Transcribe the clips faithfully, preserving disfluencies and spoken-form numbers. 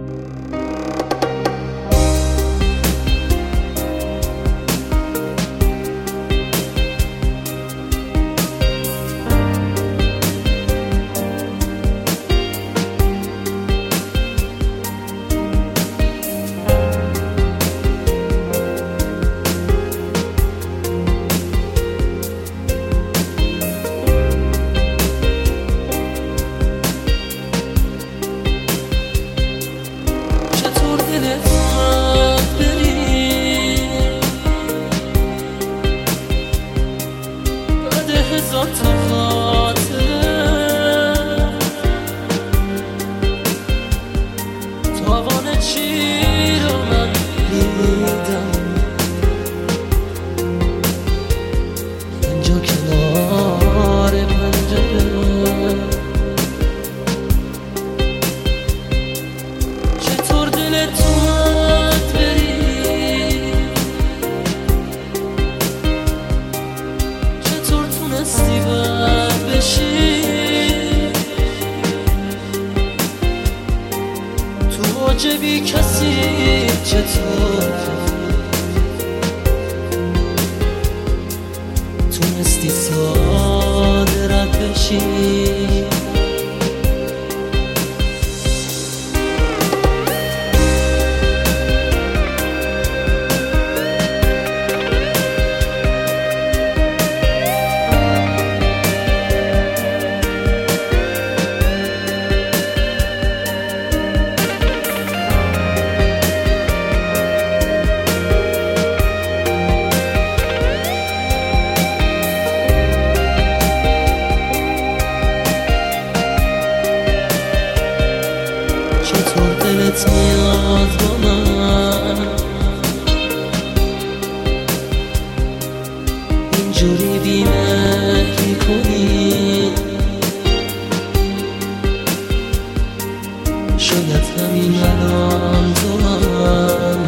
بی کسی چطور تونستی ساده رد بشی؟ دلت میاد با من اینجوری بی‌مهری کنی؟ شاید همین الان تو هم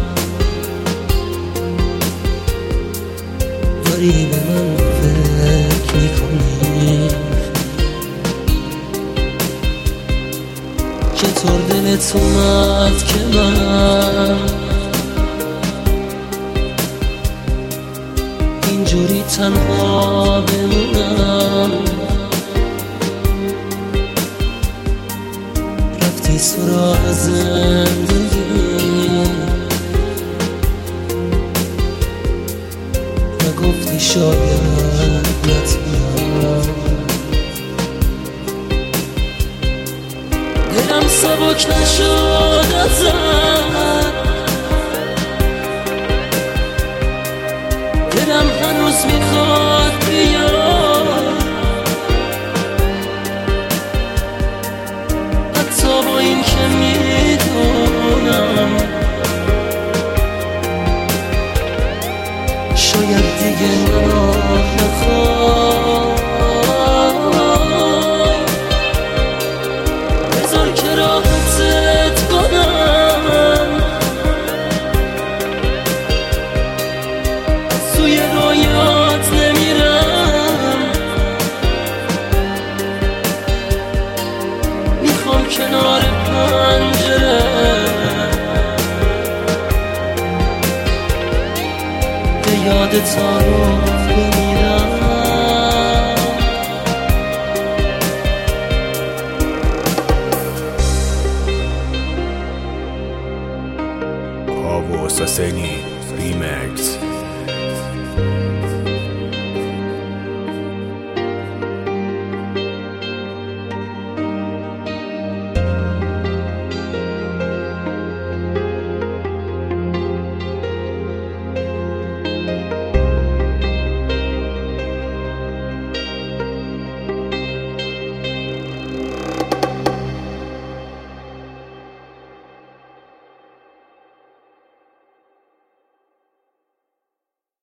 داری به من فکر میکنی. چطور دلت اومد که من اینجوری تنها بمونم؟ رفتی سراغ زندگی و گفتی شاید نتونم. دلم سبک نشد ازت، دلم هنوز میخواد بیاد، حتی با این که میدونم شاید دیگه نخواد. راحتت کنم از سوی رویات نمیرم، میخوام کنار پنجره به یادت رو بمیرم. Saseni Remix.